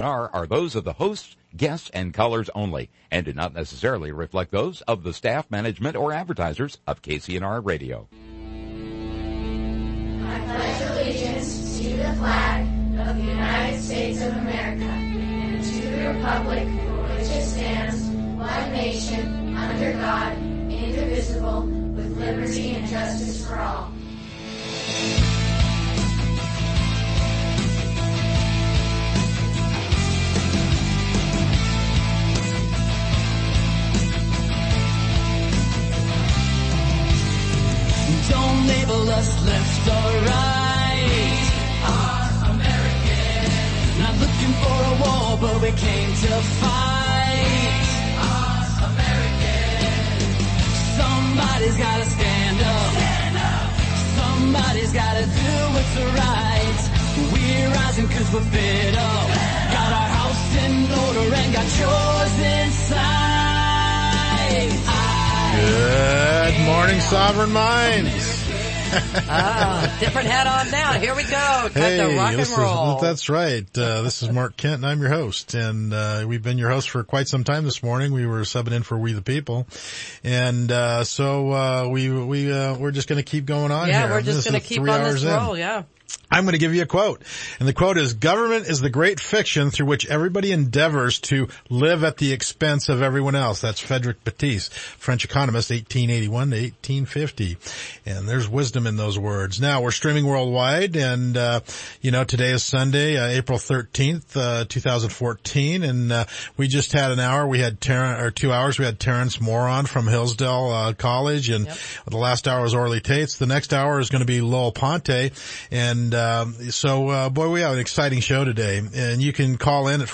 are those of the hosts, guests, and callers only, and do not necessarily reflect those of the staff, management, or advertisers of KCNR Radio. I pledge allegiance to the flag of the United States of America and to the republic for which it stands, one nation, under God, indivisible, with liberty and justice for all. Don't label us left or right. Are American. Not looking for a war, but we came to fight. Are American. Somebody's gotta stand up. Stand up. Somebody's gotta do what's right. We're rising 'cause we're fed up. Got our house in order and got yours in sight. Good morning, Sovereign Minds. Different hat on now. Here we go. Time to rock and roll. That's right. This is Mark Kent, and I'm your host. And we've been your host for quite some time this morning. We were subbing in for We the People, and so we're just going to keep going on. Yeah, here. we're just going to keep on this roll. Yeah. I'm going to give you a quote, and the quote is, "Government is the great fiction through which everybody endeavors to live at the expense of everyone else." That's Frédéric Batiste, French economist, 1881 to 1850. And there's wisdom in those words. Now, we're streaming worldwide, and, today is Sunday, April 13th, 2014, and, we just had an hour. We had 2 hours. We had Terrence Moore from Hillsdale, College, and the last hour was Orly Tates. The next hour is going to be Lowell Ponte, and boy, we have an exciting show today. And you can call in at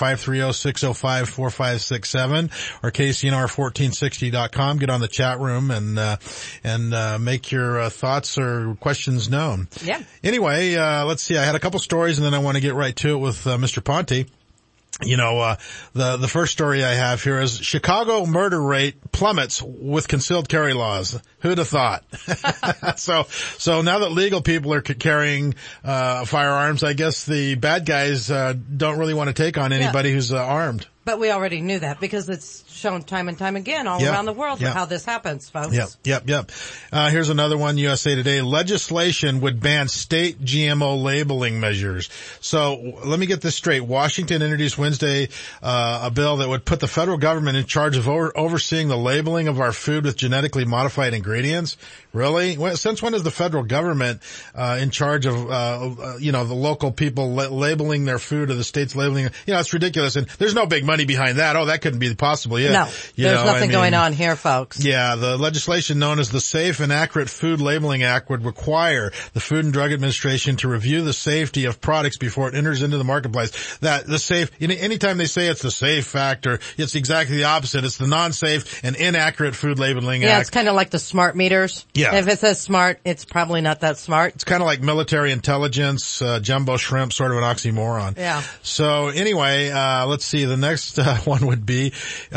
530-605-4567 or KCNR1460.com. Get on the chat room and make your thoughts or questions known. Yeah. Anyway, let's see. I had a couple stories, and then I want to get right to it with Mr. Ponte. The first story I have here is Chicago murder rate plummets with concealed carry laws. Who'd have thought? So now that legal people are carrying, firearms, I guess the bad guys, don't really want to take on anybody who's armed. But we already knew that because it's shown time and time again all around the world how this happens, folks. Yep. Here's another one, USA Today. Legislation would ban state GMO labeling measures. So let me get this straight. Washington introduced Wednesday a bill that would put the federal government in charge of overseeing the labeling of our food with genetically modified ingredients. Really? Since when is the federal government in charge of the local people labeling their food, or the states labeling it? It's ridiculous, and there's no big money behind that. Oh, that couldn't be possible. Yeah. No, there's nothing going on here, folks. Yeah, the legislation known as the Safe and Accurate Food Labeling Act would require the Food and Drug Administration to review the safety of products before it enters into the marketplace. That the safe, anytime they say it's the safe factor, it's exactly the opposite. It's the non-safe and inaccurate food labeling act. Yeah, it's kind of like the smart meters. Yeah. If it says smart, it's probably not that smart. It's kind of like military intelligence, jumbo shrimp, sort of an oxymoron. Yeah. So anyway, let's see. The next one would be,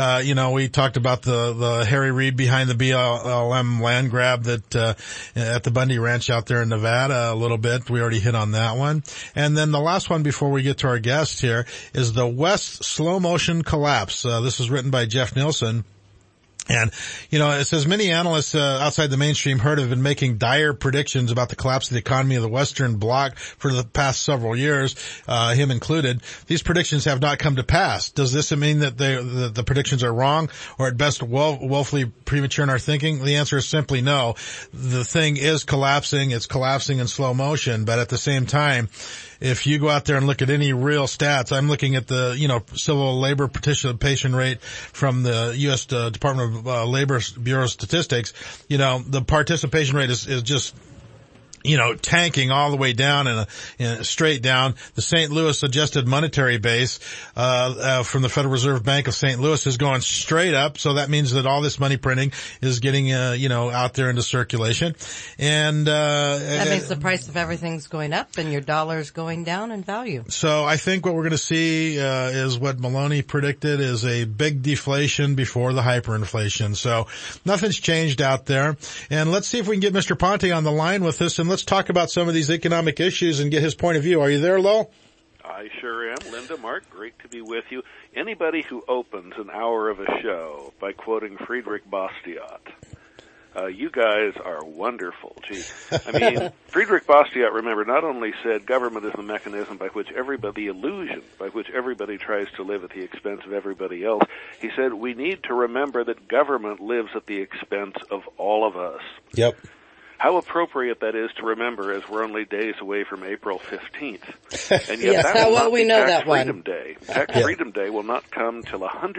we talked about the Harry Reid behind the BLM land grab that, at the Bundy Ranch out there in Nevada a little bit. We already hit on that one. And then the last one before we get to our guest here is the West slow motion collapse. This is written by Jeff Nielsen. And, it says many analysts outside the mainstream herd have been making dire predictions about the collapse of the economy of the Western Bloc for the past several years, him included. These predictions have not come to pass. Does this mean that the predictions are wrong, or at best woefully premature in our thinking? The answer is simply no. The thing is collapsing. It's collapsing in slow motion, but at the same time, if you go out there and look at any real stats, I'm looking at the, civil labor participation rate from the U.S. Department of Labor Bureau statistics. The participation rate is just tanking all the way down and straight down. The St. Louis adjusted monetary base, from the Federal Reserve Bank of St. Louis is going straight up. So that means that all this money printing is getting, out there into circulation. And, that means the price of everything's going up and your dollar's going down in value. So I think what we're going to see, is what Maloney predicted is a big deflation before the hyperinflation. So nothing's changed out there. And let's see if we can get Mr. Ponte on the line with us, and let's talk about some of these economic issues and get his point of view. Are you there, Lowell? I sure am. Linda, Mark, great to be with you. Anybody who opens an hour of a show by quoting Friedrich Bastiat, you guys are wonderful. Gee, I mean, Friedrich Bastiat, remember, not only said government is the mechanism by which everybody, the illusion by which everybody tries to live at the expense of everybody else. He said we need to remember that government lives at the expense of all of us. Yep. How appropriate that is to remember as we're only days away from April 15th. And yet yes, that how will well not we be know Tax that Freedom one. Day. Tax Freedom Day will not come till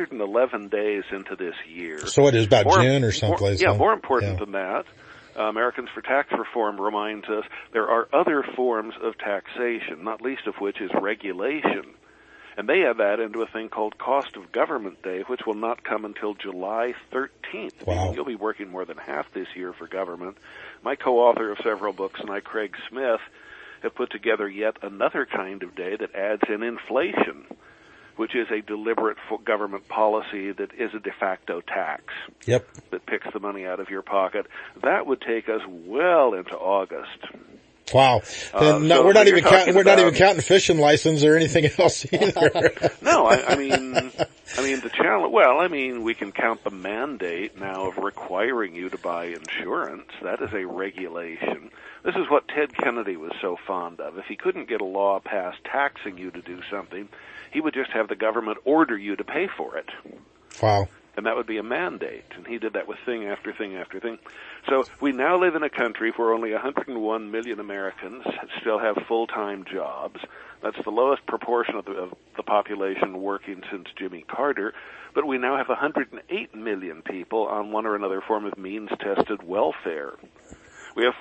111 days into this year. So it is about June or someplace. More important than that, Americans for Tax Reform reminds us there are other forms of taxation, not least of which is regulation. And they add that into a thing called Cost of Government Day, which will not come until July 13th. Wow. You'll be working more than half this year for government. My co-author of several books and I, Craig Smith, have put together yet another kind of day that adds in inflation, which is a deliberate government policy that is a de facto tax. Yep. That picks the money out of your pocket. That would take us well into August. Wow. We're not even counting fishing license or anything else either. No, I mean the challenge. Well, I mean, we can count the mandate now of requiring you to buy insurance. That is a regulation. This is what Ted Kennedy was so fond of. If he couldn't get a law passed taxing you to do something, he would just have the government order you to pay for it. Wow. And that would be a mandate. And he did that with thing after thing after thing. So we now live in a country where only 101 million Americans still have full-time jobs. That's the lowest proportion of the population working since Jimmy Carter. But we now have 108 million people on one or another form of means-tested welfare. We have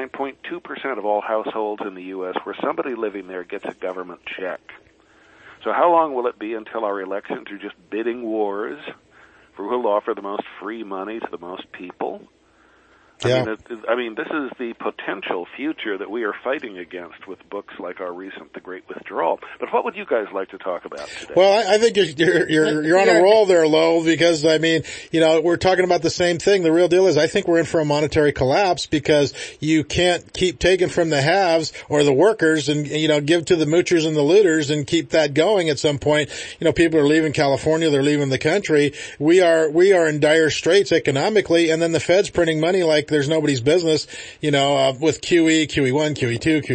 49.2% of all households in the U.S. where somebody living there gets a government check. So how long will it be until our elections are just bidding wars for who will offer the most free money to the most people? Yeah. I mean, this is the potential future that we are fighting against with books like our recent The Great Withdrawal. But what would you guys like to talk about today? Well, I think you're on a roll there, Lowell, because I mean, we're talking about the same thing. The real deal is I think we're in for a monetary collapse because you can't keep taking from the haves or the workers and, give to the moochers and the looters and keep that going at some point. People are leaving California, they're leaving the country. We are in dire straits economically, and then the Fed's printing money like there's nobody's business, with QE, QE1, QE2,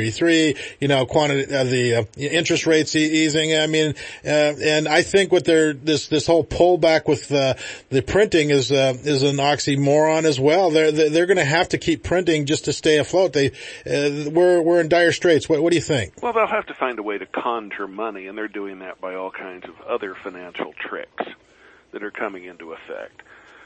QE3, quantity, the interest rates easing. I mean, and I think what this whole pullback with the printing is an oxymoron as well. They're going to have to keep printing just to stay afloat. We're in dire straits. What do you think? Well, they'll have to find a way to conjure money, and they're doing that by all kinds of other financial tricks that are coming into effect.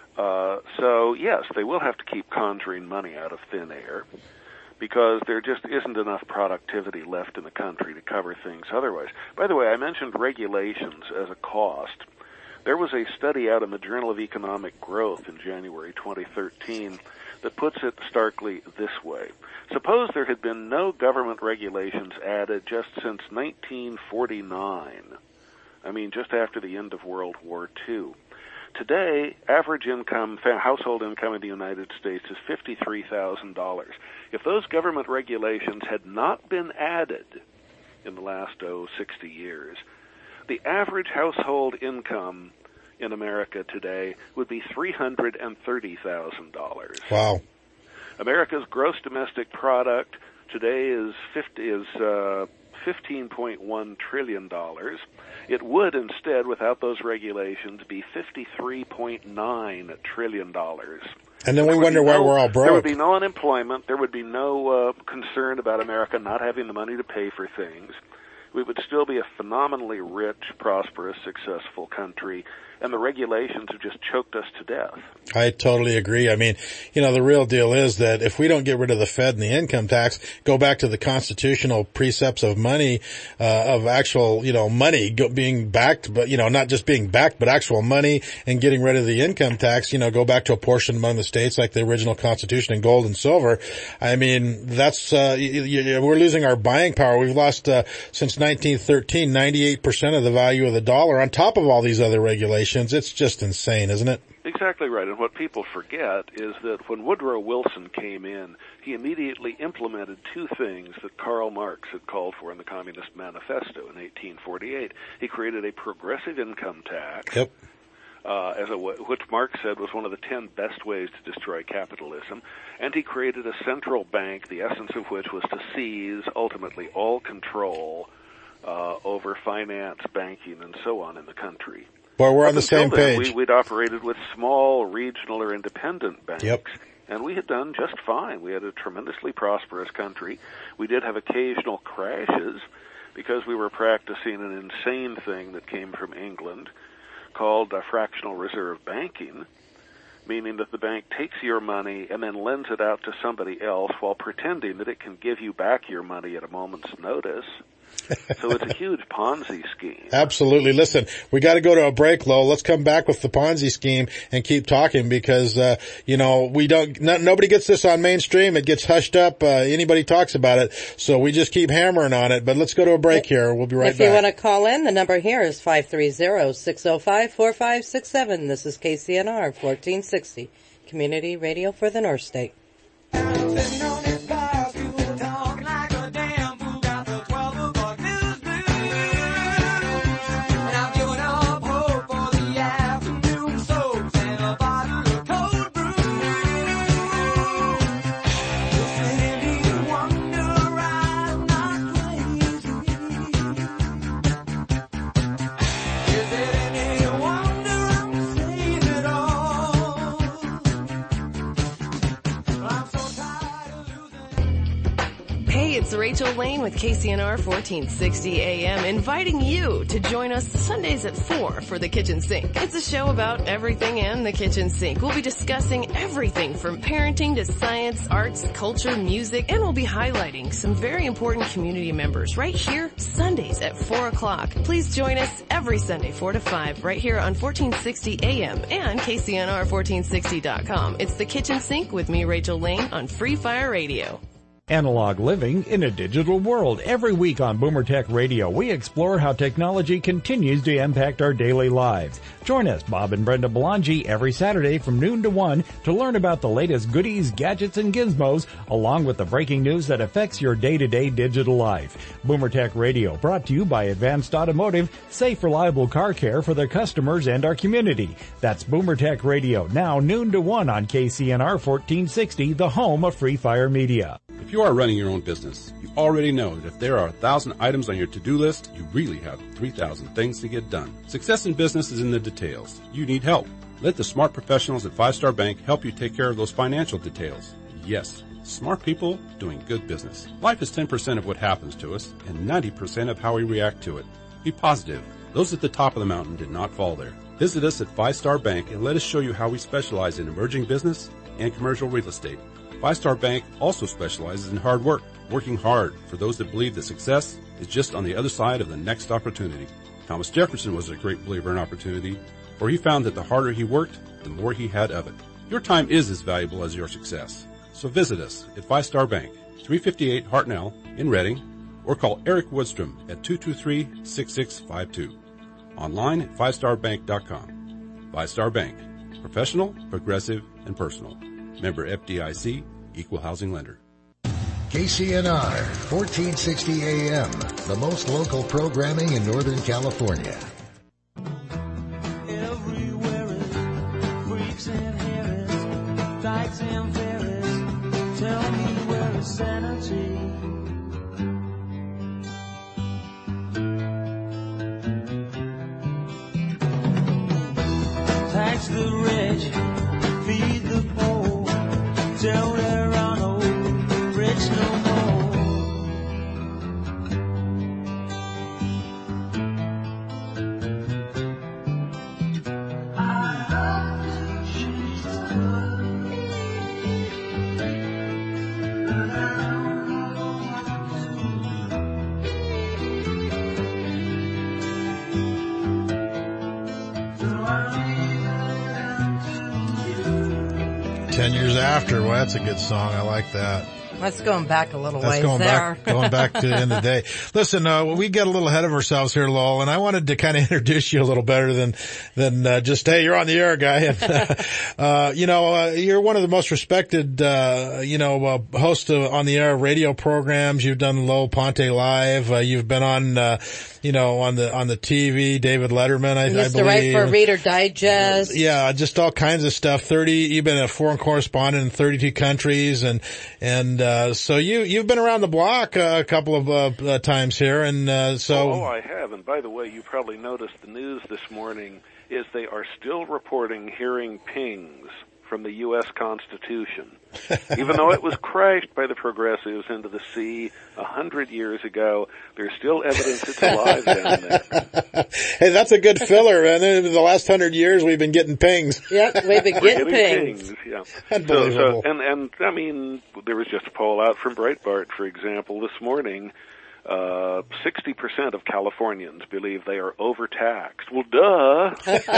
So yes, they will have to keep conjuring money out of thin air because there just isn't enough productivity left in the country to cover things otherwise. By the way, I mentioned regulations as a cost. There was a study out in the Journal of Economic Growth in January 2013 that puts it starkly this way. Suppose there had been no government regulations added just since 1949. I mean, just after the end of World War II. Today, average household income in the United States is $53,000. If those government regulations had not been added in the last, 60 years, the average household income in America today would be $330,000. Wow. America's gross domestic product today is $15.1 trillion. It would instead, without those regulations, be $53.9 trillion. And then we wonder why we're all broke. There would be no unemployment. There would be no concern about America not having the money to pay for things. We would still be a phenomenally rich, prosperous, successful country, and the regulations have just choked us to death. I totally agree. I mean, the real deal is that if we don't get rid of the Fed and the income tax, go back to the constitutional precepts of money, of actual, money being backed, but, not just being backed, but actual money, and getting rid of the income tax, go back to a portion among the states like the original Constitution in gold and silver. I mean, that's, we're losing our buying power. We've lost, since 1913, 98% of the value of the dollar on top of all these other regulations. It's just insane, isn't it? Exactly right. And what people forget is that when Woodrow Wilson came in, he immediately implemented two things that Karl Marx had called for in the Communist Manifesto in 1848. He created a progressive income tax. Yep. Which Marx said was one of the 10 best ways to destroy capitalism, and he created a central bank, the essence of which was to seize, ultimately, all control over finance, banking, and so on in the country. Well, we're on the same page. We'd operated with small, regional, or independent banks. Yep. And we had done just fine. We had a tremendously prosperous country. We did have occasional crashes because we were practicing an insane thing that came from England called fractional reserve banking, meaning that the bank takes your money and then lends it out to somebody else while pretending that it can give you back your money at a moment's notice. So it's a huge Ponzi scheme. Absolutely. Listen, we got to go to a break, Lo. Let's come back with the Ponzi scheme and keep talking because, nobody gets this on mainstream. It gets hushed up. Anybody talks about it. So we just keep hammering on it. But let's go to a break here. We'll be right back. If you want to call in, the number here is 530-605-4567. This is KCNR 1460, Community Radio for the North State. It's Rachel Lane with KCNR 1460 AM, inviting you to join us Sundays at 4 for The Kitchen Sink. It's a show about everything and the kitchen sink. We'll be discussing everything from parenting to science, arts, culture, music, and we'll be highlighting some very important community members right here Sundays at 4 o'clock. Please join us every Sunday 4 to 5 right here on 1460 AM and KCNR1460.com. It's The Kitchen Sink with me, Rachel Lane, on Free Fire Radio. Analog living in a digital world. Every week on Boomer Tech Radio, we explore how technology continues to impact our daily lives. Join us, Bob and Brenda Belangi, every Saturday from noon to 1 to learn about the latest goodies, gadgets, and gizmos, along with the breaking news that affects your day-to-day digital life. Boomer Tech Radio, brought to you by Advanced Automotive, safe, reliable car care for their customers and our community. That's Boomer Tech Radio, now noon to 1 on KCNR 1460, the home of Free Fire Media. If you are running your own business, you already know that if there are 1,000 items on your to-do list, you really have 3,000 things to get done. Success in business is in the details. You need help. Let the smart professionals at 5 Star Bank help you take care of those financial details. Yes, smart people doing good business. Life is 10% of what happens to us and 90% of how we react to it. Be positive. Those at the top of the mountain did not fall there. Visit us at 5 Star Bank and let us show you how we specialize in emerging business and commercial real estate. 5 Star Bank also specializes in hard work, working hard for those that believe that success is just on the other side of the next opportunity. Thomas Jefferson was a great believer in opportunity, for he found that the harder he worked, the more he had of it. Your time is as valuable as your success. So visit us at 5 Star Bank, 358 Hartnell in Reading, or call Eric Woodstrom at 223-6652. Online at 5starbank.com. 5 Star Bank. Professional, progressive, and personal. Member FDIC, Equal Housing Lender. KCNR, 1460 AM, the most local programming in Northern California. Everywhere is freaks and Harris, dykes and Ferris. Tell me where is sanity? Tax the rich, feed the poor. Tell there are no rich no more. I love to choose the good, but I don't know what to do. So I leave it to you. 10 Years After. Well, that's a good song. I like that. That's going back a little That's ways going there. going back to the end of the day. Listen, we get a little ahead of ourselves here, Lowell, and I wanted to kind of introduce you a little better than just, hey, you're on the air, guy. And, you're one of the most respected, hosts on the air radio programs. You've done Lowell Ponte Live. You've been on, on the TV, David Letterman, I believe. Used to write for Reader Digest. Yeah, just all kinds of stuff. You've been a foreign correspondent in 32 countries, and so you've been around the block a couple of times here, and so. Oh, I have. And by the way, you probably noticed the news this morning is they are still reporting hearing pings from the U.S. Constitution, even though it was crashed by the progressives into the sea 100 years ago. There's still evidence it's alive down there. Hey, that's a good filler. And in the last 100 years, we've been getting pings. Yep, we've been getting pings. Yeah, unbelievable. And I mean, there was just a poll out from Breitbart, for example, this morning. 60% of Californians believe they are overtaxed. Well, duh.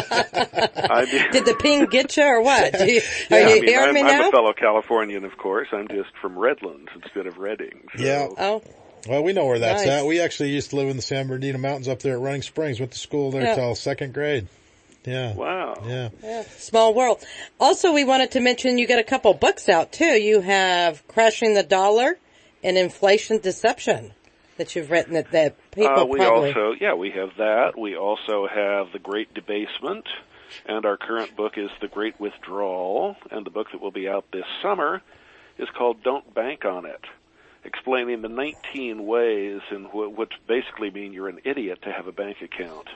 Did the ping get you or what? Are you hearing me now? I'm a fellow Californian, of course. I'm just from Redlands instead of Redding. So. Yeah. Oh. Well, we know where that's Nice. at. We actually used to live in the San Bernardino Mountains up there at Running Springs. Went to school there till second grade. Yeah. Wow. Yeah. Small world. Also, we wanted to mention you got a couple books out too. You have Crashing the Dollar and Inflation Deception that you've written that people we have that. We also have The Great Debasement, and our current book is The Great Withdrawal, and the book that will be out this summer is called Don't Bank on It, explaining the 19 ways in which basically mean you're an idiot to have a bank account.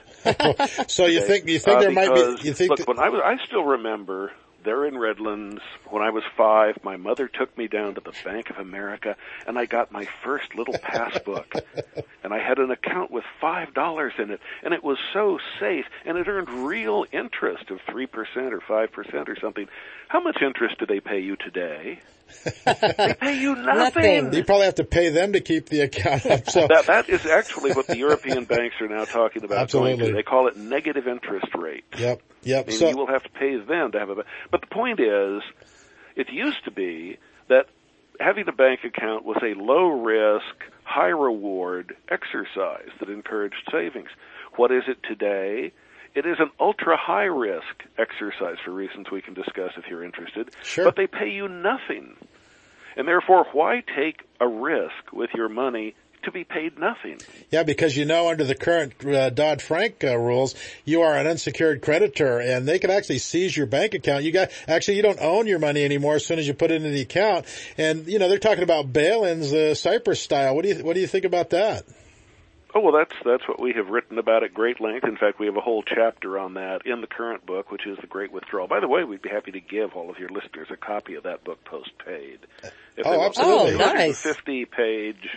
So you think there might be? Look, when I still remember there in Redlands, when I was 5, my mother took me down to the Bank of America, and I got my first little passbook. And I had an account with $5 in it, and it was so safe, and it earned real interest of 3% or 5% or something. How much interest do they pay you today? They pay you nothing. You probably have to pay them to keep the account up. So that is actually what the European banks are now talking about. Absolutely. They call it negative interest rate. Yep. And you will have to pay them to have a bank. But the point is, it used to be that having a bank account was a low-risk, high-reward exercise that encouraged savings. What is it today? It is an ultra-high-risk exercise for reasons we can discuss if you're interested. Sure. But they pay you nothing. And therefore, why take a risk with your money to be paid nothing? Yeah, because under the current Dodd-Frank rules, you are an unsecured creditor, and they can actually seize your bank account. You don't own your money anymore as soon as you put it into the account. And they're talking about bail-ins, Cyprus style. What do you think about that? Oh, well, that's what we have written about at great length. In fact, we have a whole chapter on that in the current book, which is The Great Withdrawal. By the way, we'd be happy to give all of your listeners a copy of that book post-paid. Absolutely. Nice. 50-page,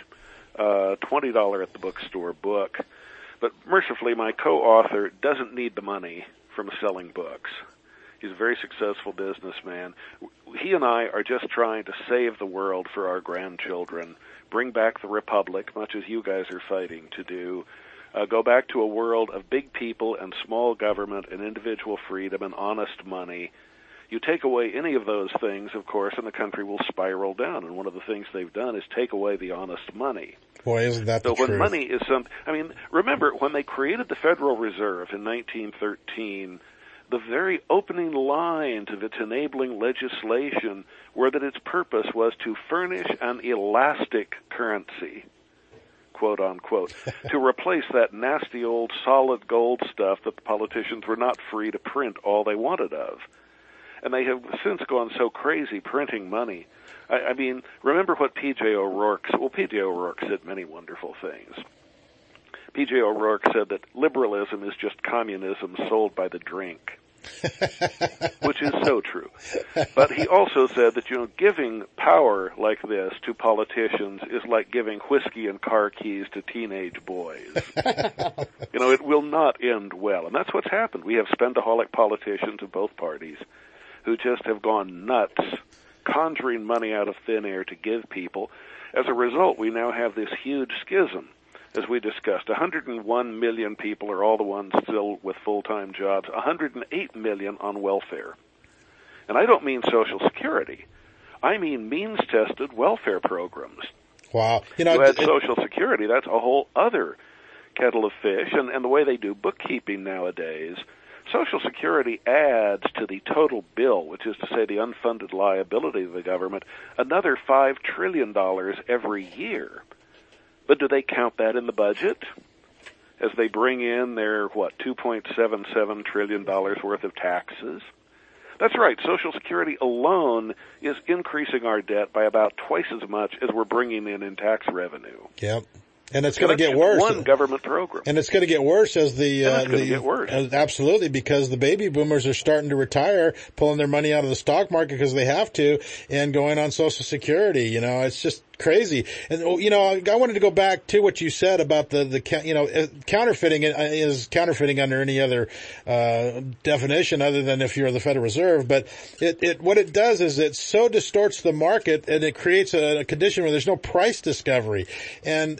$20 at the bookstore book. But mercifully, my co-author doesn't need the money from selling books. He's a very successful businessman. He and I are just trying to save the world for our grandchildren, bring back the Republic, much as you guys are fighting to do, go back to a world of big people and small government and individual freedom and honest money. You take away any of those things, of course, and the country will spiral down. And one of the things they've done is take away the honest money. Boy, isn't that the truth? So when money is remember, when they created the Federal Reserve in 1913, the very opening lines of its enabling legislation were that its purpose was to furnish an elastic currency, quote unquote, to replace that nasty old solid gold stuff that the politicians were not free to print all they wanted of. And they have since gone so crazy printing money. I mean, remember what P.J. O'Rourke said. Well, P.J. O'Rourke said many wonderful things. P.J. O'Rourke said that liberalism is just communism sold by the drink, which is so true. But he also said that, giving power like this to politicians is like giving whiskey and car keys to teenage boys. It will not end well. And that's what's happened. We have spendaholic politicians of both parties who just have gone nuts, conjuring money out of thin air to give people. As a result, we now have this huge schism. As we discussed, 101 million people are all the ones still with full-time jobs, 108 million on welfare. And I don't mean Social Security. I mean means-tested welfare programs. Wow. You had Social Security. That's a whole other kettle of fish. And the way they do bookkeeping nowadays, Social Security adds to the total bill, which is to say the unfunded liability of the government, another $5 trillion every year. But do they count that in the budget as they bring in their, $2.77 trillion worth of taxes? That's right. Social Security alone is increasing our debt by about twice as much as we're bringing in tax revenue. Yep. And it's going to get worse. One government program. And it's going to get worse as it's going to get worse. Absolutely, because the baby boomers are starting to retire, pulling their money out of the stock market because they have to, and going on Social Security. It's just crazy. And, I wanted to go back to what you said about the counterfeiting is counterfeiting under any other, definition other than if you're the Federal Reserve. But what it does is it so distorts the market and it creates a condition where there's no price discovery. And,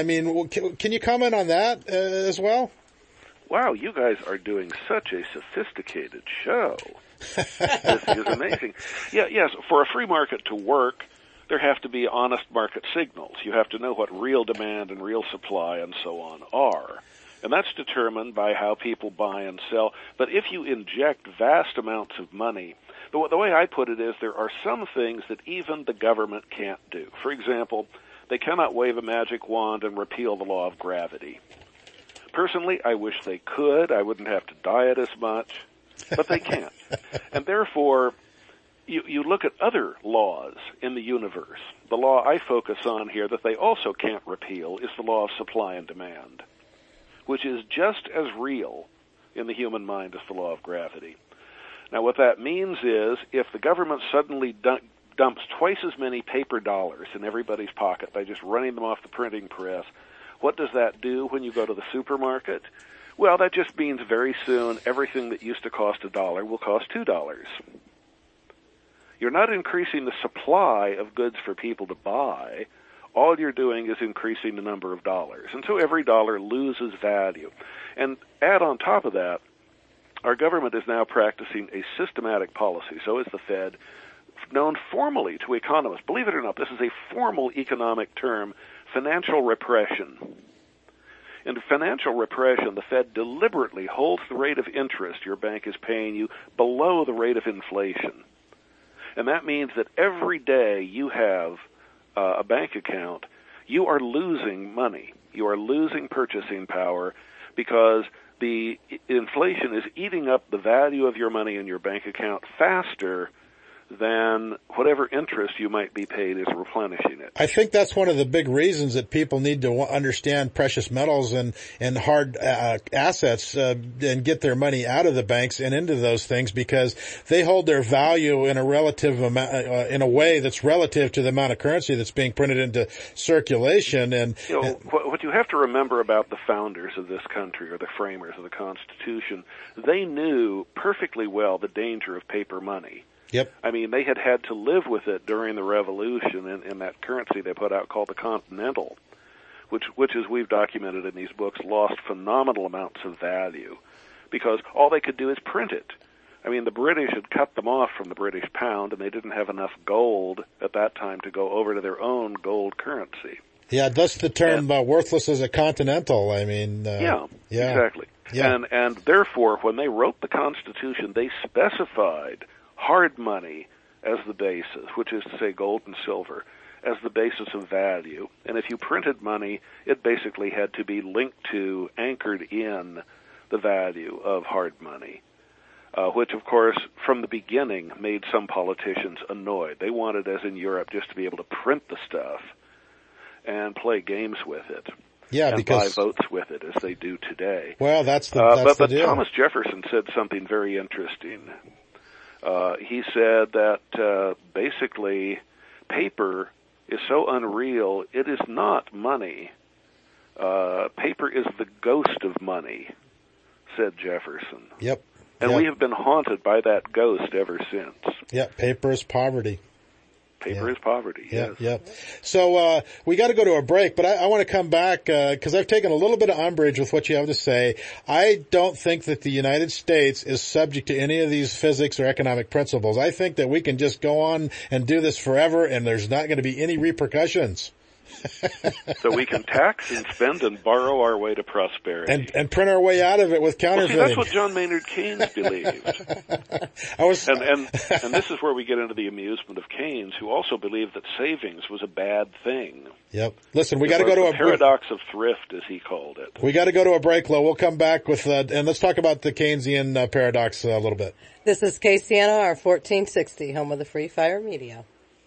can you comment on that as well? Wow, you guys are doing such a sophisticated show. This is amazing. Yes, for a free market to work, there have to be honest market signals. You have to know what real demand and real supply and so on are. And that's determined by how people buy and sell. But if you inject vast amounts of money, the way I put it is there are some things that even the government can't do. For example, they cannot wave a magic wand and repeal the law of gravity. Personally, I wish they could. I wouldn't have to diet as much. But they can't. And therefore, you look at other laws in the universe. The law I focus on here that they also can't repeal is the law of supply and demand, which is just as real in the human mind as the law of gravity. Now, what that means is if the government suddenly dumps twice as many paper dollars in everybody's pocket by just running them off the printing press, what does that do when you go to the supermarket? Well, that just means very soon everything that used to cost $1 will cost $2. You're not increasing the supply of goods for people to buy. All you're doing is increasing the number of dollars. And so every dollar loses value. And add on top of that, our government is now practicing a systematic policy, so is the Fed, known formally to economists. Believe it or not, this is a formal economic term, financial repression. In financial repression, the Fed deliberately holds the rate of interest your bank is paying you below the rate of inflation. And that means that every day you have a bank account, you are losing money. You are losing purchasing power because the inflation is eating up the value of your money in your bank account faster than whatever interest you might be paid is replenishing it. I think that's one of the big reasons that people need to understand precious metals and hard assets and get their money out of the banks and into those things, because they hold their value in a relative amount, in a way that's relative to the amount of currency that's being printed into circulation. And what you have to remember about the founders of this country, or the framers of the Constitution, they knew perfectly well the danger of paper money. Yep. I mean, they had to live with it during the Revolution in that currency they put out called the Continental, which as we've documented in these books, lost phenomenal amounts of value because all they could do is print it. I mean, the British had cut them off from the British pound, and they didn't have enough gold at that time to go over to their own gold currency. Yeah, that's the term worthless as a continental. I mean, yeah, exactly. Yeah. And therefore, when they wrote the Constitution, they specified hard money as the basis, which is to say gold and silver, as the basis of value. And if you printed money, it basically had to be linked to, anchored in the value of hard money, which, of course, from the beginning made some politicians annoyed. They wanted, as in Europe, just to be able to print the stuff and play games with it. Yeah, and because buy votes with it, as they do today. Well, that's the deal. Thomas Jefferson said something very interesting. He said that basically paper is so unreal, it is not money. Paper is the ghost of money, said Jefferson. Yep. And we have been haunted by that ghost ever since. Yep, paper is poverty. Paper is poverty. Yeah, yes. yeah. So we got to go to a break, but I want to come back because I've taken a little bit of umbrage with what you have to say. I don't think that the United States is subject to any of these physics or economic principles. I think that we can just go on and do this forever, and there's not going to be any repercussions. So we can tax and spend and borrow our way to prosperity. And print our way out of it with counterfeiting. Well, see, that's what John Maynard Keynes believed. And this is where we get into the amusement of Keynes, who also believed that savings was a bad thing. Yep. Listen, we got to go to a paradox of thrift, as he called it. We got to go to a break, Lo. We'll come back with and let's talk about the Keynesian paradox a little bit. This is KCNR 1460, home of the Free Fire Media.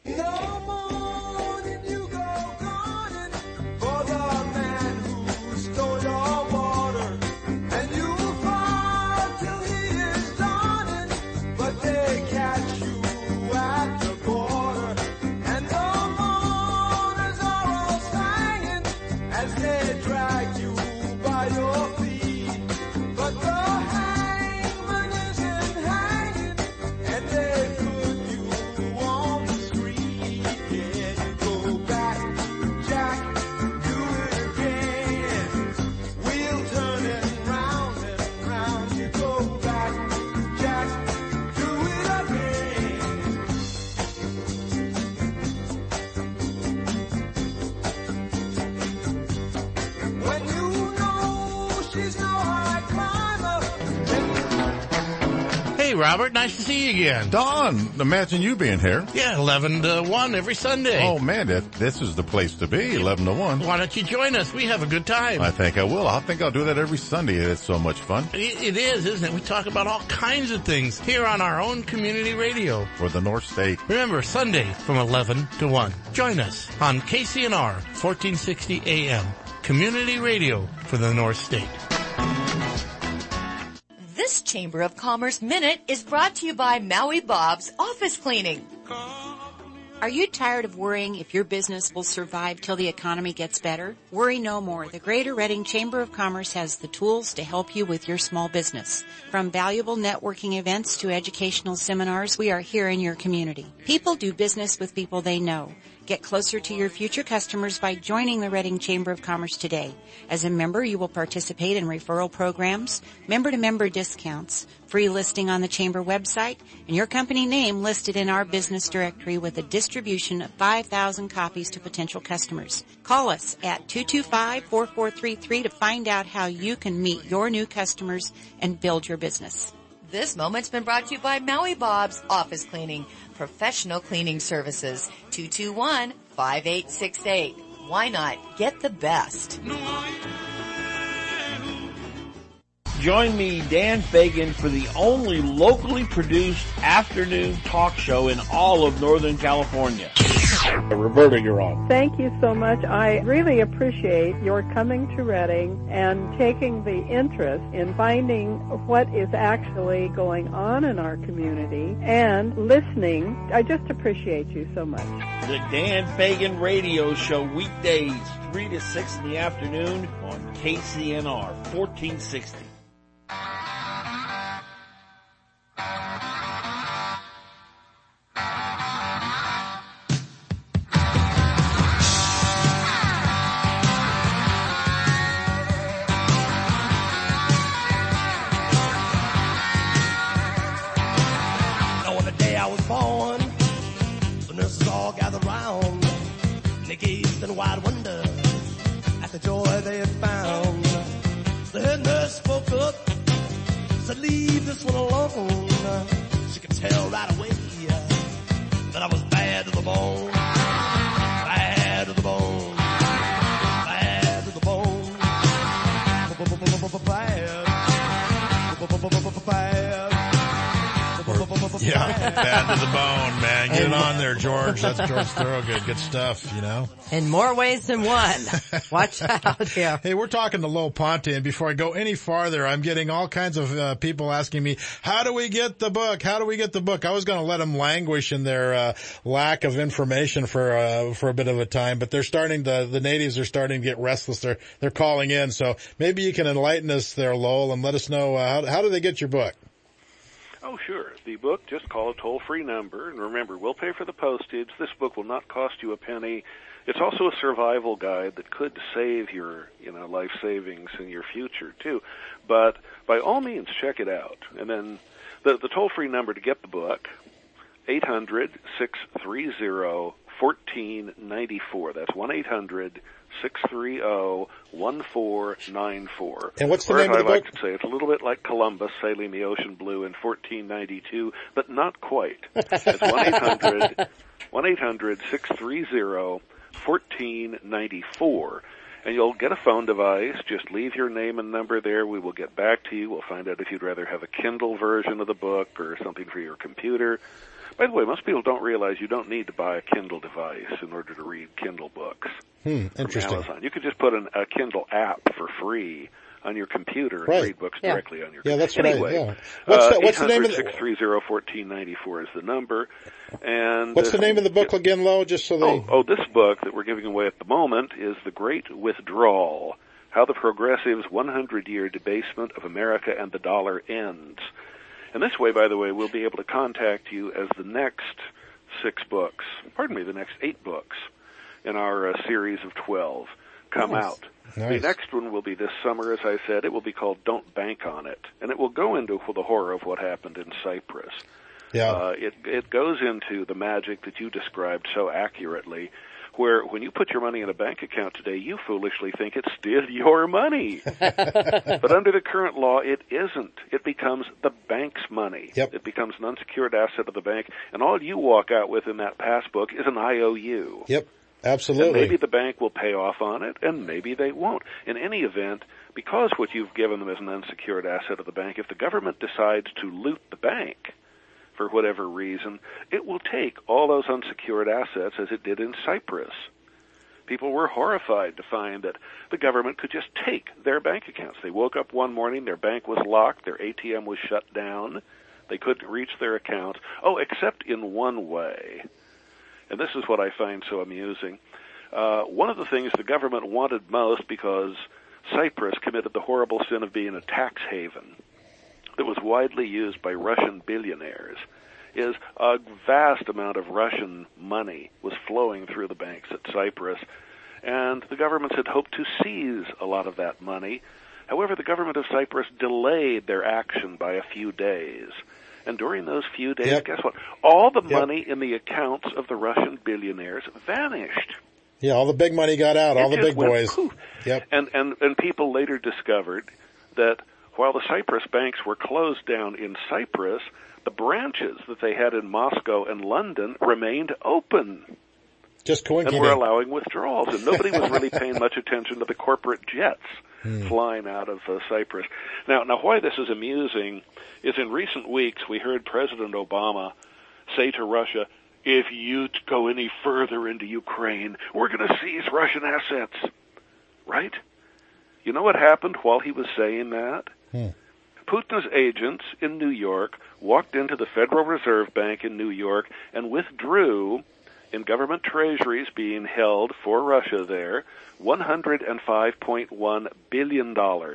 Hey, Robert, nice to see you again. Don, imagine you being here. Yeah, 11 to 1 every Sunday. Oh, man, this is the place to be, 11 to 1. Why don't you join us? We have a good time. I think I will. I think I'll do that every Sunday. It's so much fun. It is, isn't it? We talk about all kinds of things here on our own community radio. For the North State. Remember, Sunday from 11 to 1. Join us on KCNR 1460 AM, community radio for the North State. This Chamber of Commerce Minute is brought to you by Maui Bob's Office Cleaning. Are you tired of worrying if your business will survive till the economy gets better? Worry no more. The Greater Reading Chamber of Commerce has the tools to help you with your small business. From valuable networking events to educational seminars, we are here in your community. People do business with people they know. Get closer to your future customers by joining the Reading Chamber of Commerce today. As a member, you will participate in referral programs, member-to-member discounts, free listing on the Chamber website, and your company name listed in our business directory with a distribution of 5,000 copies to potential customers. Call us at 225-4433 to find out how you can meet your new customers and build your business. This moment's been brought to you by Maui Bob's Office Cleaning, professional cleaning services, 221-5868. Why not get the best? Join me, Dan Fagan, for the only locally produced afternoon talk show in all of Northern California. Roberta, you're on. Thank you so much. I really appreciate your coming to Reading and taking the interest in finding what is actually going on in our community and listening. I just appreciate you so much. The Dan Fagan Radio Show, weekdays 3 to 6 in the afternoon on KCNR 1460. Wide wonder at the joy they had found. The head nurse spoke up, said, leave this one alone. She could tell right away that I was bad to the bone. Bad to the bone. Bad to the bone. Bad. Yeah, bad to the bone, man. Get it on there, George. That's George Thorogood. Good stuff, you know. In more ways than one. Watch out here. Hey, we're talking to Lo Ponte, and before I go any farther, I'm getting all kinds of people asking me, how do we get the book? How do we get the book? I was going to let them languish in their lack of information for a bit of a time, but they're starting to, the natives are starting to get restless. They're calling in, so maybe you can enlighten us there, Lowell, and let us know how do they get your book? Oh, sure. The book, just call a toll-free number. And remember, we'll pay for the postage. This book will not cost you a penny. It's also a survival guide that could save your, life savings in your future, too. But by all means, check it out. And then the toll-free number to get the book, 800-630-1494. That's 1-800-630-1494. And what's the name of the book? I like to say it's a little bit like Columbus sailing the ocean blue in 1492, but not quite. It's 1-800-630-1494. And you'll get a phone device. Just leave your name and number there. We will get back to you. We'll find out if you'd rather have a Kindle version of the book or something for your computer. By the way, most people don't realize you don't need to buy a Kindle device in order to read Kindle books. Interesting. From Amazon. You could just put a Kindle app for free on your computer and read books directly on your computer. Yeah, that's anyway, what's the name of the 800-630-1494 is the number. And what's the name of the book again, Lo? Just so they. This book that we're giving away at the moment is The Great Withdrawal: How the Progressives' 100-Year Debasement of America and the Dollar Ends. And this way, by the way, we'll be able to contact you as the next the next 8 books in our series of 12 come out. Nice. The next one will be this summer, as I said. It will be called Don't Bank on It. And it will go into the horror of what happened in Cyprus. Yeah. It goes into the magic that you described so accurately, where when you put your money in a bank account today, you foolishly think it's still your money. But under the current law, it isn't. It becomes the bank's money. Yep. It becomes an unsecured asset of the bank, and all you walk out with in that passbook is an IOU. Yep, absolutely. And maybe the bank will pay off on it, and maybe they won't. In any event, because what you've given them is an unsecured asset of the bank, if the government decides to loot the bank, for whatever reason, it will take all those unsecured assets as it did in Cyprus. People were horrified to find that the government could just take their bank accounts. They woke up one morning, their bank was locked, their ATM was shut down, they couldn't reach their accounts. Except in one way. And this is what I find so amusing. One of the things the government wanted most, because Cyprus committed the horrible sin of being a tax haven that was widely used by Russian billionaires, is a vast amount of Russian money was flowing through the banks at Cyprus, and the governments had hoped to seize a lot of that money. However, the government of Cyprus delayed their action by a few days. And during those few days, guess what? All the money in the accounts of the Russian billionaires vanished. Yeah, all the big money got out, all the big boys. Poof. Yep. And people later discovered that while the Cyprus banks were closed down in Cyprus, the branches that they had in Moscow and London remained open. Just coincidence. And were allowing withdrawals. And nobody was really paying much attention to the corporate jets flying out of Cyprus. Now, why this is amusing is in recent weeks we heard President Obama say to Russia, if you go any further into Ukraine, we're going to seize Russian assets. Right? You know what happened while he was saying that? Putin's agents in New York walked into the Federal Reserve Bank in New York and withdrew, in government treasuries being held for Russia there, $105.1 billion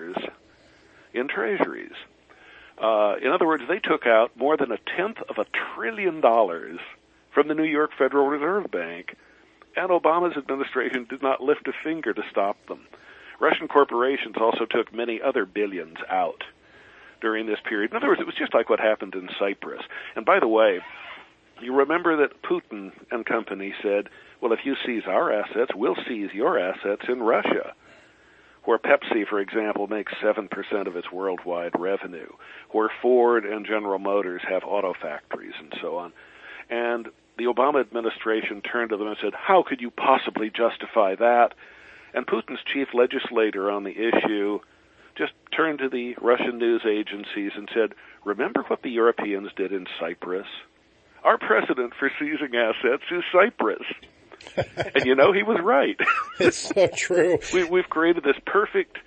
in treasuries. In other words, they took out more than $1/10 of $1 trillion from the New York Federal Reserve Bank, and Obama's administration did not lift a finger to stop them. Russian corporations also took many other billions out during this period. In other words, it was just like what happened in Cyprus. And by the way, you remember that Putin and company said, well, if you seize our assets, we'll seize your assets in Russia, where Pepsi, for example, makes 7% of its worldwide revenue, where Ford and General Motors have auto factories and so on. And the Obama administration turned to them and said, how could you possibly justify that? And Putin's chief legislator on the issue just turned to the Russian news agencies and said, remember what the Europeans did in Cyprus? Our precedent for seizing assets is Cyprus. And he was right. It's so true. We've created this perfect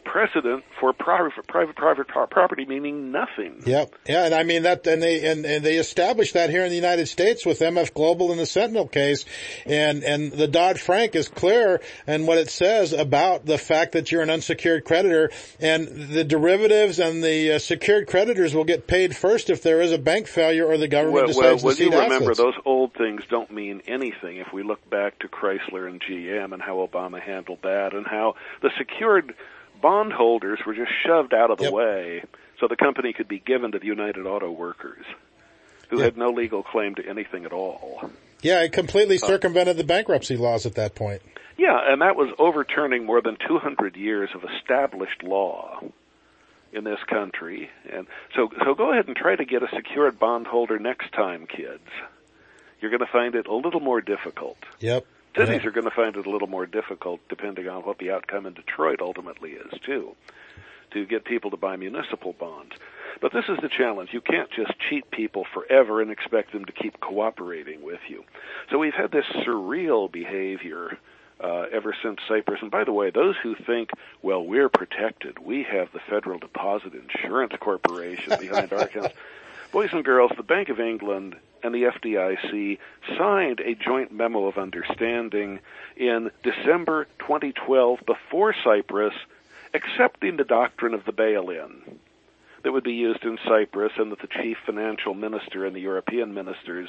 precedent for private property meaning nothing. Yep. Yeah, and I mean that, and they established that here in the United States with MF Global and the Sentinel case, and the Dodd-Frank is clear in what it says about the fact that you're an unsecured creditor, and the derivatives and the secured creditors will get paid first if there is a bank failure or the government decides to cede you remember, assets. those old things don't mean anything if we look back to Chrysler and GM and how Obama handled that, and how the secured bondholders were just shoved out of the way so the company could be given to the United Auto Workers, who had no legal claim to anything at all. Yeah, it completely circumvented the bankruptcy laws at that point. Yeah, and that was overturning more than 200 years of established law in this country. And so go ahead and try to get a secured bondholder next time, kids. You're going to find it a little more difficult. Yep. Cities are going to find it a little more difficult depending on what the outcome in Detroit ultimately is, too, to get people to buy municipal bonds. But this is the challenge. You can't just cheat people forever and expect them to keep cooperating with you. So we've had this surreal behavior ever since Cyprus. And by the way, those who think, well, we're protected, we have the Federal Deposit Insurance Corporation behind our accounts. Boys and girls, the Bank of England and the FDIC signed a joint memo of understanding in December 2012 before Cyprus, accepting the doctrine of the bail-in that would be used in Cyprus, and that the chief financial minister and the European ministers,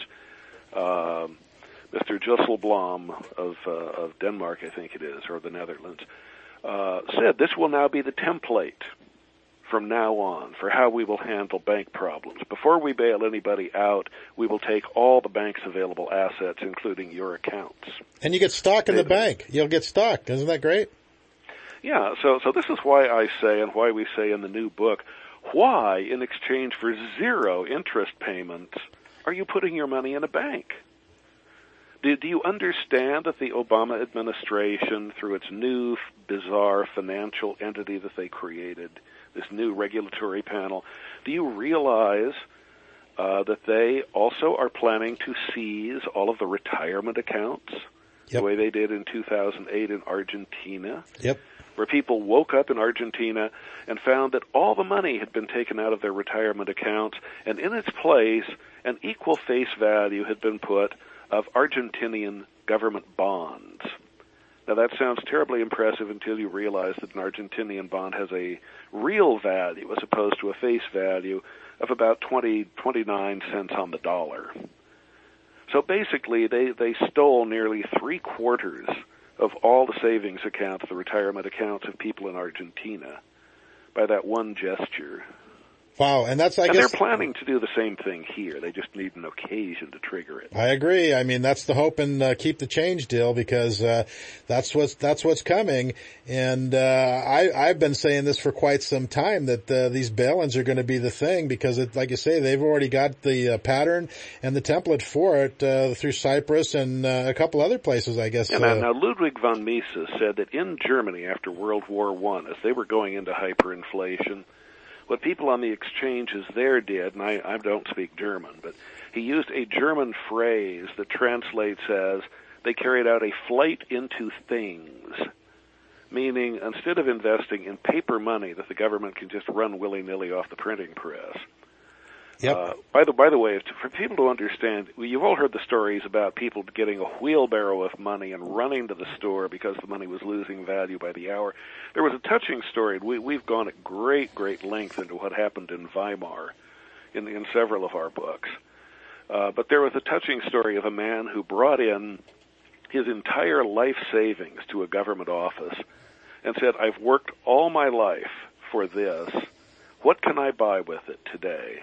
Mr. Dijsselbloem of Denmark, I think it is, or the Netherlands, said this will now be the template from now on for how we will handle bank problems. Before we bail anybody out, we will take all the bank's available assets, including your accounts. And you get stock in the bank. You'll get stock. Isn't that great? Yeah, so this is why I say, and why we say in the new book, why, in exchange for zero interest payments, are you putting your money in a bank? Do you understand that the Obama administration, through its new bizarre financial entity that they created, this new regulatory panel, do you realize that they also are planning to seize all of the retirement accounts, the way they did in 2008 in Argentina? Yep. Where people woke up in Argentina and found that all the money had been taken out of their retirement accounts, and in its place, an equal face value had been put of Argentinian government bonds. Now, that sounds terribly impressive until you realize that an Argentinian bond has a real value as opposed to a face value of about 29 cents on the dollar. So basically, they stole nearly 3/4 of all the savings accounts, the retirement accounts of people in Argentina by that one gesture. Wow, and that's, I guess... And they're planning to do the same thing here. They just need an occasion to trigger it. I agree. I mean, that's the hope and keep the change deal, because that's what's coming. And I've been saying this for quite some time, that these bail-ins are going to be the thing, because, like you say, they've already got the pattern and the template for it through Cyprus and a couple other places, I guess. Yeah, now, Ludwig von Mises said that in Germany after World War I, as they were going into hyperinflation, what people on the exchanges there did, and I don't speak German, but he used a German phrase that translates as, they carried out a flight into things, meaning instead of investing in paper money that the government can just run willy-nilly off the printing press. Yep. By the way, for people to understand, you've all heard the stories about people getting a wheelbarrow of money and running to the store because the money was losing value by the hour. There was a touching story, and we've gone at great length into what happened in Weimar in several of our books. But there was a touching story of a man who brought in his entire life savings to a government office and said, I've worked all my life for this. What can I buy with it today?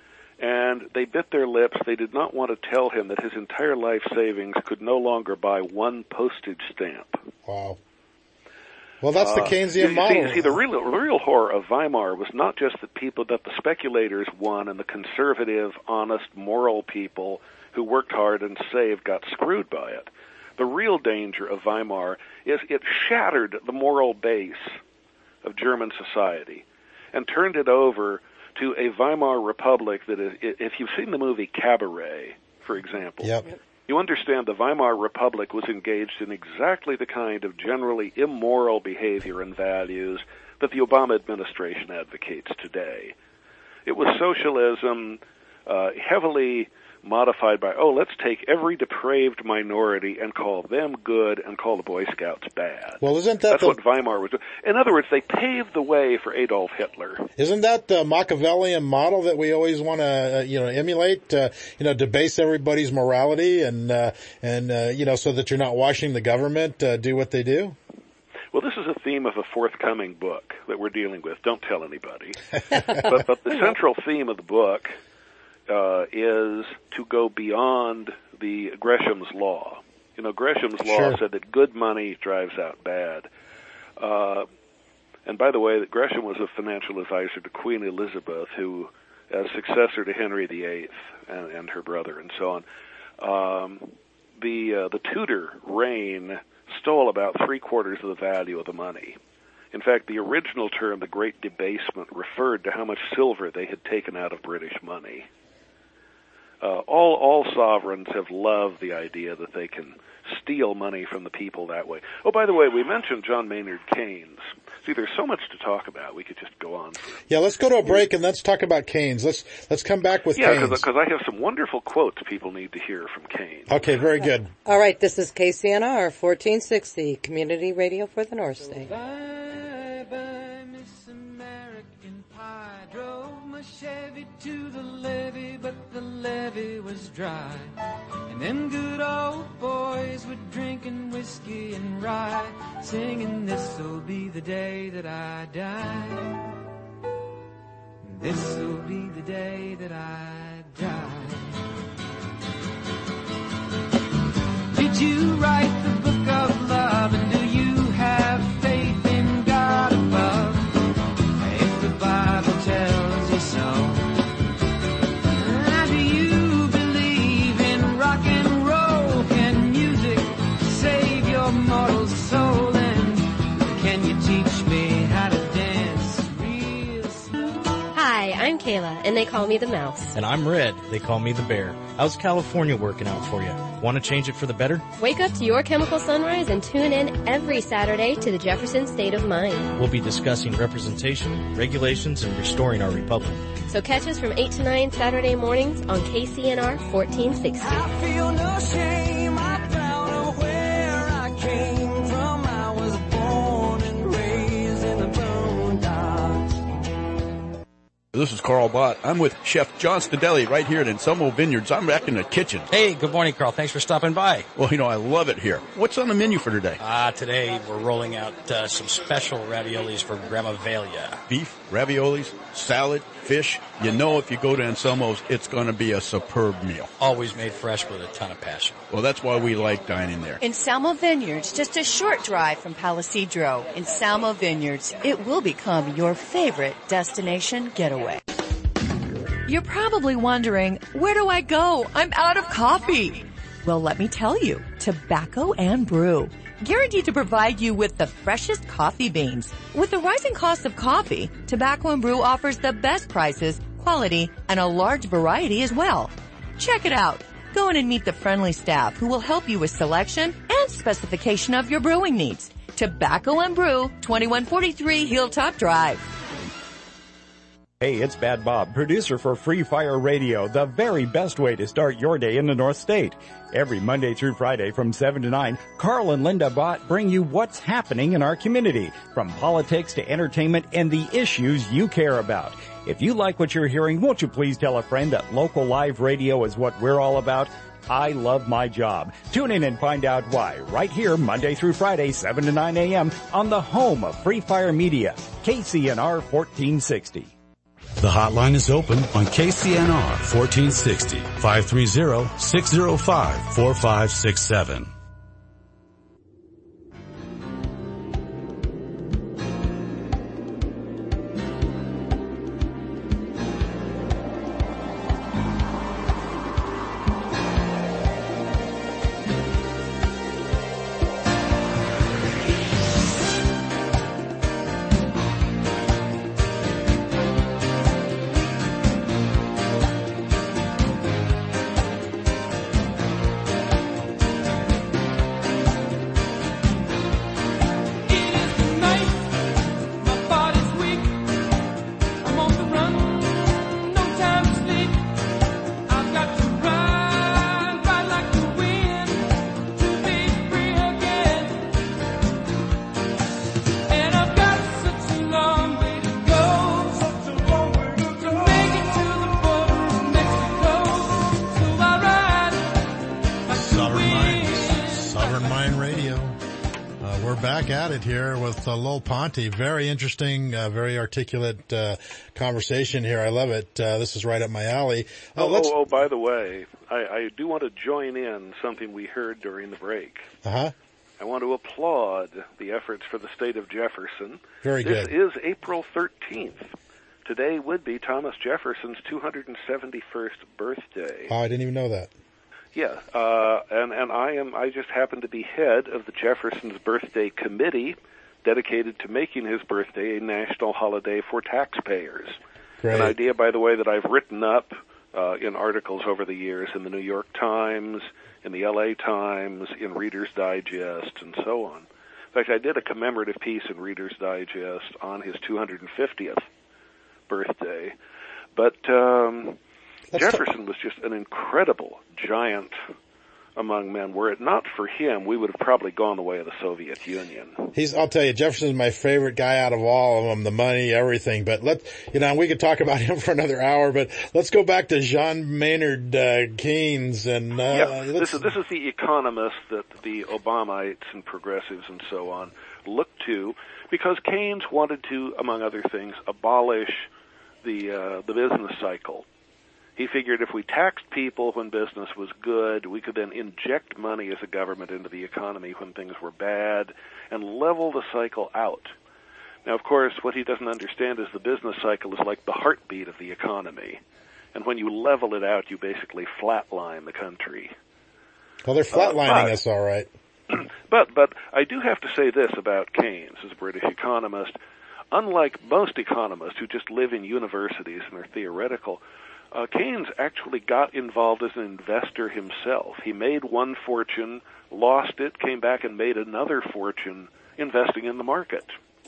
And they bit their lips. They did not want to tell him that his entire life savings could no longer buy one postage stamp. Wow. Well, that's the Keynesian model. See, the real horror of Weimar was not just that the speculators won and the conservative, honest, moral people who worked hard and saved got screwed by it. The real danger of Weimar is it shattered the moral base of German society and turned it over to a Weimar Republic that is, if you've seen the movie Cabaret, for example, you understand the Weimar Republic was engaged in exactly the kind of generally immoral behavior and values that the Obama administration advocates today. It was socialism heavily modified by, let's take every depraved minority and call them good and call the Boy Scouts bad. Well, That's what Weimar was doing. In other words, they paved the way for Adolf Hitler. Isn't that the Machiavellian model that we always want to, emulate? Debase everybody's morality and so that you're not watching the government do what they do? Well, this is a theme of a forthcoming book that we're dealing with. Don't tell anybody. but the central theme of the book is to go beyond the Gresham's Law. Gresham's Law said that good money drives out bad. And by the way, that Gresham was a financial advisor to Queen Elizabeth, who, as successor to Henry VIII and her brother and so on, the Tudor reign stole about 3/4 of the value of the money. In fact, the original term, the Great Debasement, referred to how much silver they had taken out of British money. All sovereigns have loved the idea that they can steal money from the people that way. Oh, by the way, we mentioned John Maynard Keynes. See, there's so much to talk about. We could just go on. Yeah, let's go to a break and let's talk about Keynes. Let's come back with Keynes. Yeah, because I have some wonderful quotes people need to hear from Keynes. Okay, very good. All right, this is KCNR 1460, Community Radio for the North State. Bye-bye, Miss American Pie. Drove my Chevy to the levee, but the levee was dry. And them good old boys were drinking whiskey and rye, singing, this'll be the day that I die. This'll be the day that I die. Did you write the book of love, and do you have faith in God above? If the Bible tells you so. Do you believe in rock and roll? Can music save your mortal soul? And can you teach me how to dance real slow? Hi, I'm Kayla, and they call me the Mouse. And I'm Red. They call me the Bear. How's California working out for you? Want to change it for the better? Wake up to your chemical sunrise and tune in every Saturday to the Jefferson State of Mind. We'll be discussing representation, regulations, and restoring our republic. So catch us from 8 to 9 Saturday mornings on KCNR 1460. I feel no shame, I'm proud of where I came from. I was born and raised in the Boondocks. This is Carl Bott. I'm with Chef John Stadelli right here at Anselmo Vineyards. I'm back in the kitchen. Hey, good morning, Carl. Thanks for stopping by. Well, I love it here. What's on the menu for today? Today we're rolling out some special raviolis for Grandma Velia. Beef, raviolis, salad, fish. If you go to Anselmo's, it's going to be a superb meal. Always made fresh with a ton of passion. Well, that's why we like dining there. Anselmo Vineyards, just a short drive from Palisadro. Anselmo Vineyards, it will become your favorite destination getaway. You're probably wondering, where do I go? I'm out of coffee. Well, let me tell you, Tobacco and Brew. Guaranteed to provide you with the freshest coffee beans. With the rising cost of coffee, Tobacco and Brew offers the best prices, quality, and a large variety as well. Check it out. Go in and meet the friendly staff who will help you with selection and specification of your brewing needs. Tobacco and Brew, 2143 Hilltop Drive. Hey, it's Bad Bob, producer for Free Fire Radio, the very best way to start your day in the North State. Every Monday through Friday from 7 to 9, Carl and Linda Bott bring you what's happening in our community, from politics to entertainment and the issues you care about. If you like what you're hearing, won't you please tell a friend that local live radio is what we're all about? I love my job. Tune in and find out why right here Monday through Friday, 7 to 9 a.m. on the home of Free Fire Media, KCNR 1460. The hotline is open on KCNR 1460, 530-605-4567. We're back at it here with Lowell Ponte. Very interesting, very articulate conversation here. I love it. This is right up my alley. By the way, I do want to join in something we heard during the break. Uh-huh. I want to applaud the efforts for the state of Jefferson. Very good. This is April 13th. Today would be Thomas Jefferson's 271st birthday. Oh, I didn't even know that. Yeah, and I just happen to be head of the Jefferson's Birthday Committee, dedicated to making his birthday a national holiday for taxpayers. Great. An idea, by the way, that I've written up in articles over the years in the New York Times, in the LA Times, in Reader's Digest, and so on. In fact, I did a commemorative piece in Reader's Digest on his 250th birthday. But Jefferson was just an incredible giant among men. Were it not for him, we would have probably gone the way of the Soviet Union. I'll tell you, Jefferson's my favorite guy out of all of them, the money, everything. But we could talk about him for another hour, but let's go back to John Maynard Keynes. And this is the economist that the Obamites and progressives and so on look to, because Keynes wanted to, among other things, abolish the business cycle. He figured if we taxed people when business was good, we could then inject money as a government into the economy when things were bad and level the cycle out. Now, of course, what he doesn't understand is the business cycle is like the heartbeat of the economy. And when you level it out, you basically flatline the country. Well, they're flatlining us, all right. But I do have to say this about Keynes as a British economist. Unlike most economists who just live in universities and are theoretical, Keynes actually got involved as an investor himself. He made one fortune, lost it, came back and made another fortune investing in the market.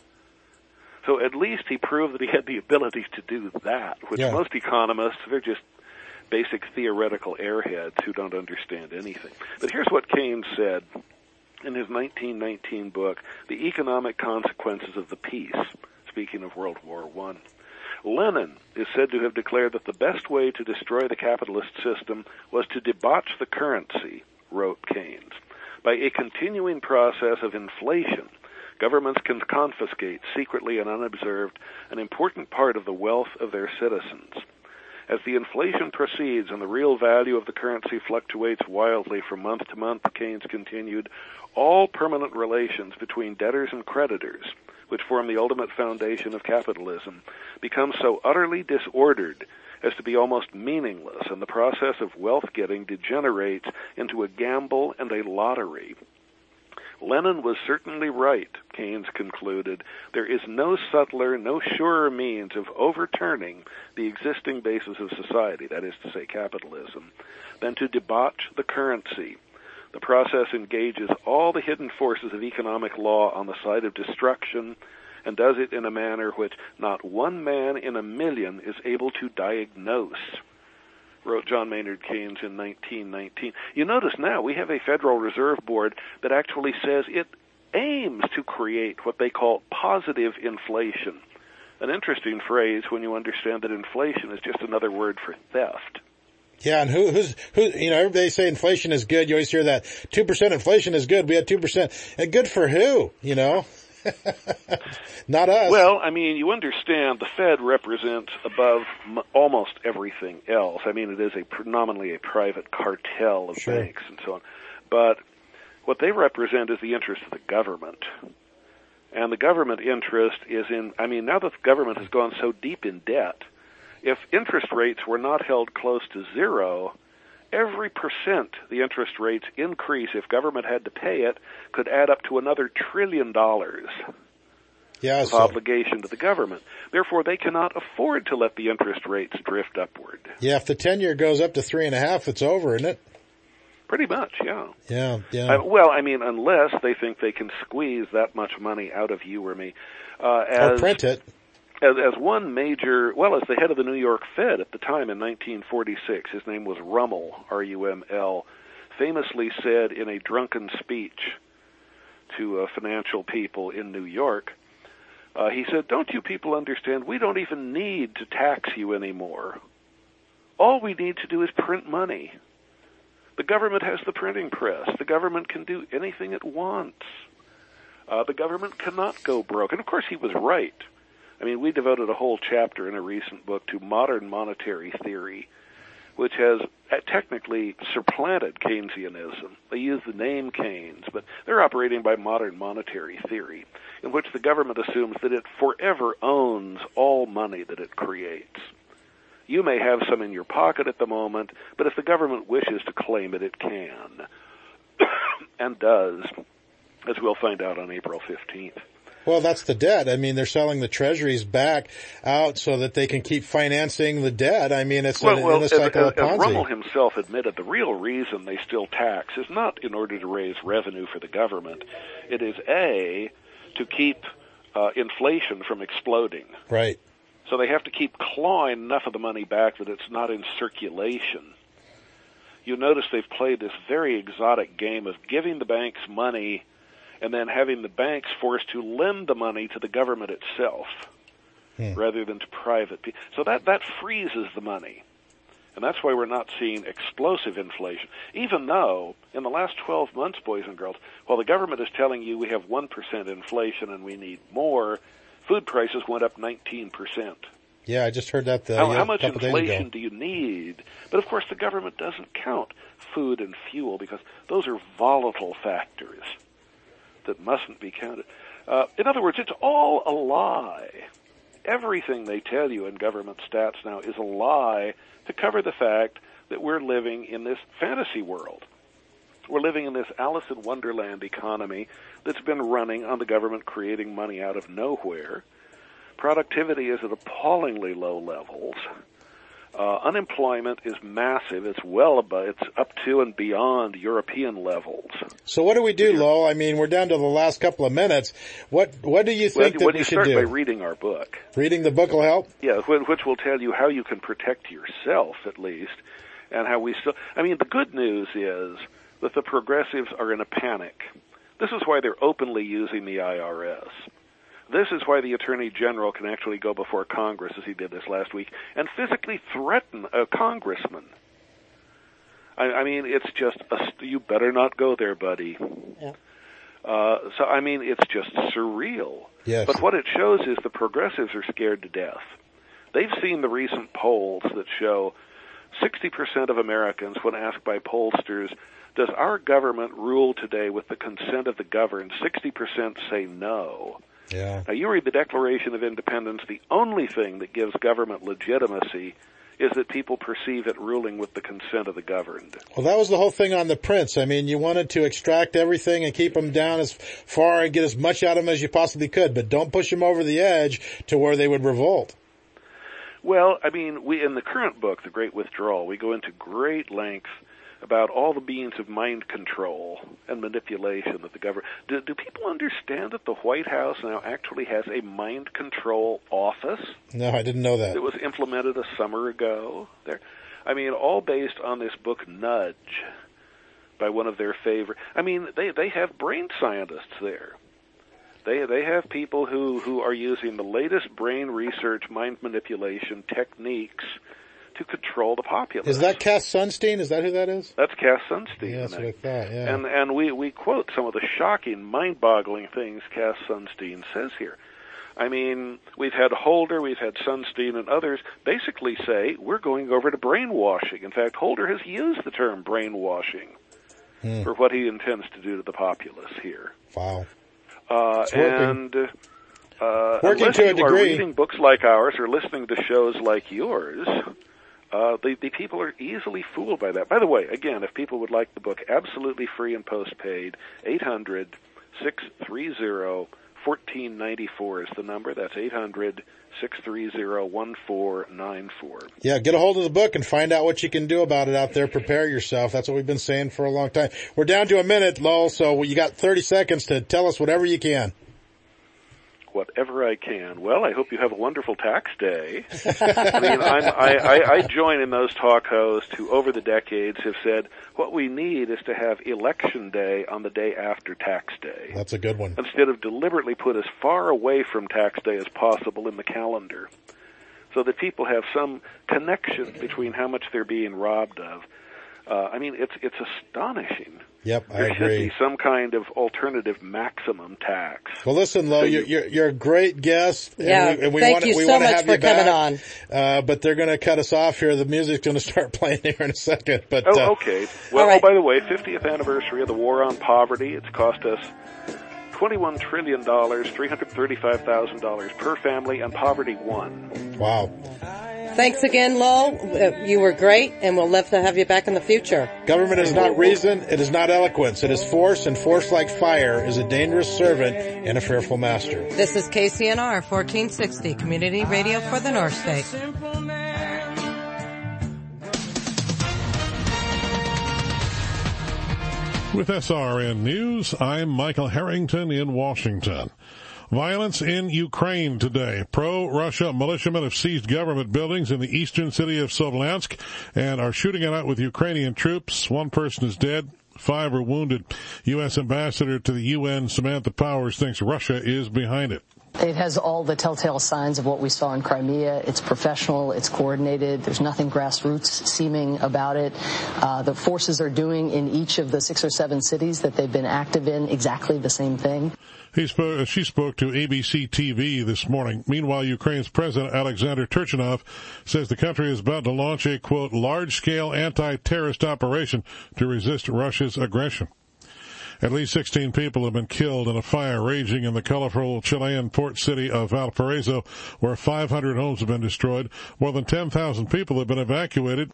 So at least he proved that he had the ability to do that, which most economists, they're just basic theoretical airheads who don't understand anything. But here's what Keynes said in his 1919 book, The Economic Consequences of the Peace, speaking of World War I. Lenin is said to have declared that the best way to destroy the capitalist system was to debauch the currency, wrote Keynes. By a continuing process of inflation, governments can confiscate secretly and unobserved an important part of the wealth of their citizens. As the inflation proceeds and the real value of the currency fluctuates wildly from month to month, Keynes continued, all permanent relations between debtors and creditors, which form the ultimate foundation of capitalism, become so utterly disordered as to be almost meaningless, and the process of wealth-getting degenerates into a gamble and a lottery. Lenin was certainly right, Keynes concluded. There is no subtler, no surer means of overturning the existing basis of society, that is to say capitalism, than to debauch the currency. The process engages all the hidden forces of economic law on the side of destruction and does it in a manner which not one man in a million is able to diagnose, wrote John Maynard Keynes in 1919. You notice now we have a Federal Reserve Board that actually says it aims to create what they call positive inflation. An interesting phrase when you understand that inflation is just another word for theft. Yeah, and who's everybody say inflation is good. You always hear that 2% inflation is good. We had 2%. And good for who? Not us. Well, I mean, you understand the Fed represents above almost everything else. I mean, it is predominantly a private cartel of banks and so on. But what they represent is the interest of the government. And the government interest is now that the government has gone so deep in debt, if interest rates were not held close to zero, every percent the interest rates increase, if government had to pay it, could add up to another $1 trillion of obligation to the government. Therefore, they cannot afford to let the interest rates drift upward. Yeah, if the 10-year goes up to 3.5, it's over, isn't it? Pretty much, yeah. Yeah. Unless they think they can squeeze that much money out of you or me. Or print it. As one major, as the head of the New York Fed at the time in 1946, his name was Rummel, R-U-M-L, famously said in a drunken speech to financial people in New York, he said, "Don't you people understand, we don't even need to tax you anymore. All we need to do is print money. The government has the printing press. The government can do anything it wants. the government cannot go broke. And of course he was right. I mean, we devoted a whole chapter in a recent book to modern monetary theory, which has technically supplanted Keynesianism. They use the name Keynes, but they're operating by modern monetary theory, in which the government assumes that it forever owns all money that it creates. You may have some in your pocket at the moment, but if the government wishes to claim it, it can, and does, as we'll find out on April 15th. Well, that's the debt. I mean, they're selling the treasuries back out so that they can keep financing the debt. I mean, it's in a cycle of Ponzi. As Rummel himself admitted, the real reason they still tax is not in order to raise revenue for the government. It is, to keep inflation from exploding. Right. So they have to keep clawing enough of the money back that it's not in circulation. You notice they've played this very exotic game of giving the banks money and then having the banks forced to lend the money to the government itself rather than to private people. So that freezes the money. And that's why we're not seeing explosive inflation. Even though, in the last 12 months, boys and girls, while the government is telling you we have 1% inflation and we need more, food prices went up 19%. Yeah, I just heard that how much couple inflation days ago. do you need? But of course the government doesn't count food and fuel because those are volatile factors that mustn't be counted. In other words, it's all a lie. Everything they tell you in government stats now is a lie to cover the fact that we're living in this fantasy world. We're living in this Alice in Wonderland economy that's been running on the government creating money out of nowhere. Productivity is at appallingly low levels. Unemployment is massive. It's well above, it's up to and beyond European levels. So what do we do, Lowell? I mean, we're down to the last couple of minutes. What do you think that we should do? Well, you start by reading our book. Reading the book will help? Yeah, which will tell you how you can protect yourself, at least, and how we still... I mean, the good news is that the progressives are in a panic. This is why they're openly using the IRS. This is why the Attorney General can actually go before Congress, as he did this last week, and physically threaten a congressman. I mean, it's just, you better not go there, buddy. Yeah. So, I mean, it's just surreal. Yes. But what it shows is the progressives are scared to death. They've seen the recent polls that show 60% of Americans, when asked by pollsters, does our government rule today with the consent of the governed, 60% say no. Yeah. Now, you read the Declaration of Independence, the only thing that gives government legitimacy is that people perceive it ruling with the consent of the governed. Well, that was the whole thing on the Prince. I mean, you wanted to extract everything and keep them down as far and get as much out of them as you possibly could, but don't push them over the edge to where they would revolt. Well, I mean, we in the current book, The Great Withdrawal, we go into great length about all the means of mind control and manipulation that the government... Do people understand that the White House now actually has a mind control office? No, I didn't know that. It was implemented a summer ago. I mean, all based on this book, Nudge, by one of their favorite... I mean, they have brain scientists there. They have people who are using the latest brain research, mind manipulation techniques to control the populace. Is that Cass Sunstein? Is that who that is? That's Cass Sunstein. Yeah, that's what I thought, yeah. And we quote some of the shocking, mind-boggling things Cass Sunstein says here. I mean, we've had Holder, we've had Sunstein, and others basically say we're going over to brainwashing. In fact, Holder has used the term brainwashing for what he intends to do to the populace here. Wow. And working unless to a you degree. are reading books like ours or listening to shows like yours, the people are easily fooled by that. By the way, again, if people would like the book absolutely free and postpaid, 800-630-1494 is the number. That's 800-630-1494. Yeah, get a hold of the book and find out what you can do about it out there. Prepare yourself. That's what we've been saying for a long time. We're down to a minute, Lowell, so you got 30 seconds to tell us whatever you can. Whatever I can. Well, I hope you have a wonderful tax day. I mean, I join in those talk hosts who over the decades have said what we need is to have election day on the day after tax day. That's a good one. Instead of deliberately put as far away from tax day as possible in the calendar, so that people have some connection between how much they're being robbed of. I mean, it's astonishing. Yep, I there agree. There should be some kind of alternative maximum tax. Well, listen, Lo, you're a great guest. Yeah, and we thank you so much for coming on. But they're going to cut us off here. The music's going to start playing here in a second. But okay. Well, right. By the way, 50th anniversary of the War on Poverty. It's cost us $21 trillion, $335,000 per family, and poverty won. Wow. Thanks again, Lowell. You were great, and we'll love to have you back in the future. Government is not reason, it is not eloquence, it is force, and force like fire is a dangerous servant and a fearful master. This is KCNR 1460, Community Radio for the North State. With SRN News, I'm Michael Harrington in Washington. Violence in Ukraine today. Pro-Russia militiamen have seized government buildings in the eastern city of Slovyansk and are shooting it out with Ukrainian troops. One person is dead. 5 are wounded. U.S. Ambassador to the UN, Samantha Powers, thinks Russia is behind it. It has all the telltale signs of what we saw in Crimea. It's professional. It's coordinated. There's nothing grassroots seeming about it. The forces are doing in each of the 6 or 7 cities that they've been active in exactly the same thing. She spoke to ABC TV this morning. Meanwhile, Ukraine's President Alexander Turchinov says the country is about to launch a, quote, large-scale anti-terrorist operation to resist Russia's aggression. At least 16 people have been killed in a fire raging in the colorful Chilean port city of Valparaiso, where 500 homes have been destroyed. More than 10,000 people have been evacuated.